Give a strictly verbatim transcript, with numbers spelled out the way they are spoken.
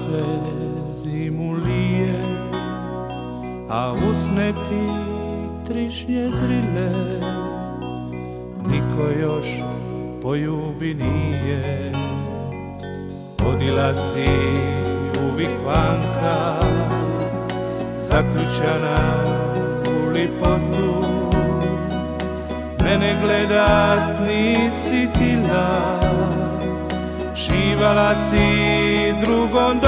se zimu lije, a usne ti trišnje zrile, niko još poljubi nije. Odila si u vikvanka, zaključana u lipotu, mene gledat nisi tila, šivala si drugom